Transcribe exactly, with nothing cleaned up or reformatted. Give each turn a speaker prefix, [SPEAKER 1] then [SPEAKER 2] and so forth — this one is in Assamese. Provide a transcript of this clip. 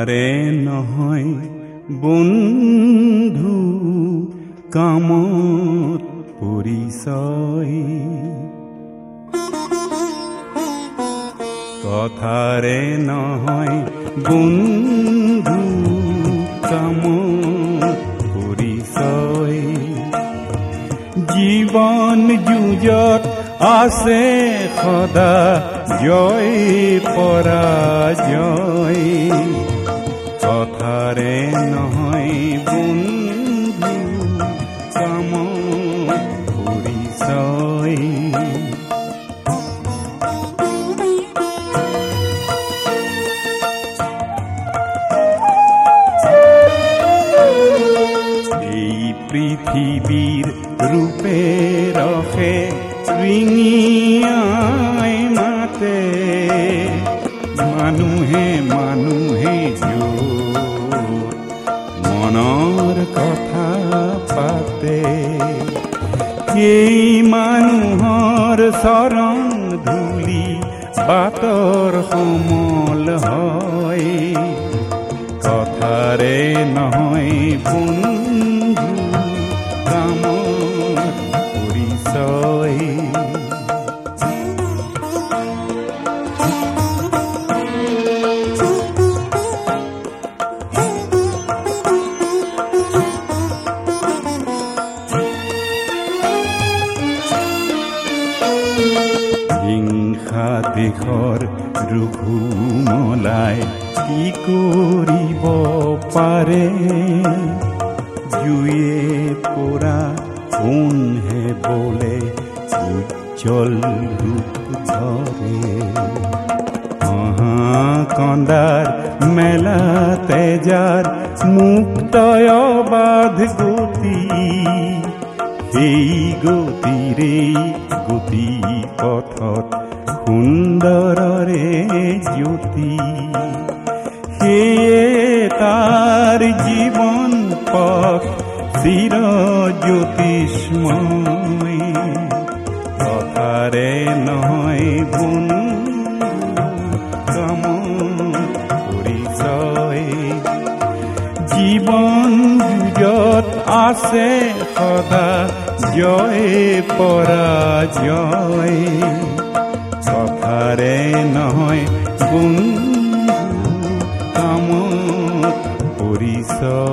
[SPEAKER 1] কথাৰে নহয় বন্ধু কামত পৰিচয়, কথাৰে নহয় বন্ধু কামত পৰিচয়। জীৱন যুঁজত আছে সদা জয় পৰাজয়, কথাৰে নহয় বন্ধু কামত পৰিচয়। এই পৃথিৱীৰ ৰূপে ৰসে ৰিঙিয়াই মাতে, মানুহে মানুহে য'ত মনৰ কথা পাতে। সেই মানুহৰ চৰণ ধূলি বাটৰ সমল হয়, কথাৰে নহয় বন্ধু কামত পৰিচয়। হিংসা দেশৰ ৰঘুমলাই কি কৰিব পাৰে, জুয়ে পৰা সোণহে বোলে উজ্জ্বল ৰূপ ধৰে। মহাকন্দাৰ মেলাতে যাৰ মুক্তয় বাধ গতি, সেই গতিৰে গতি পথত সুন্দৰৰে জ্যোতি। সেয়ে তাৰ জীৱন পথ চিৰ জ্যোতিষ্ময়, কথাৰে নহয় বন্ধু কামত পৰিচয়। জীৱন যুঁজত আছে সদা জয় পৰাজয়, কথাৰে নহয় বন্ধু কামত পৰিচয়।